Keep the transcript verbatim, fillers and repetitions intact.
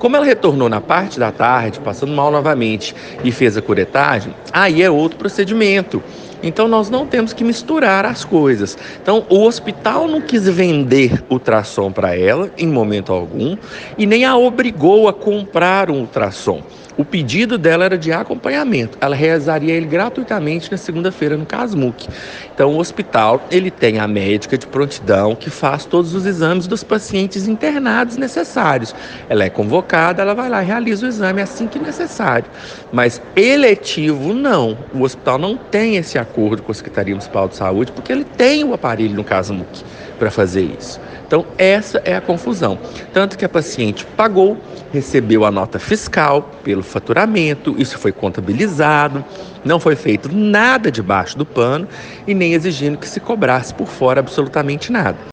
Como ela retornou na parte da tarde, passando mal novamente e fez a curetagem, aí é outro procedimento. Então nós não temos que misturar as coisas. Então o hospital não quis vender ultrassom para ela em momento algum e nem a obrigou a comprar um ultrassom. O pedido dela era de acompanhamento. Ela realizaria ele gratuitamente na segunda-feira no CASMUC. Então o hospital, ele tem a médica de prontidão que faz todos os exames dos pacientes internados necessários. Ela é convocada, ela vai lá e realiza o exame assim que necessário. Mas eletivo não. O hospital não tem esse acordo com a Secretaria Municipal de Saúde porque ele tem o aparelho no CASMUC para fazer isso. Então essa é a confusão. Tanto que a paciente pagou, recebeu a nota fiscal pelo faturamento, isso foi contabilizado, não foi feito nada debaixo do pano e nem exigindo que se cobrasse por fora absolutamente nada.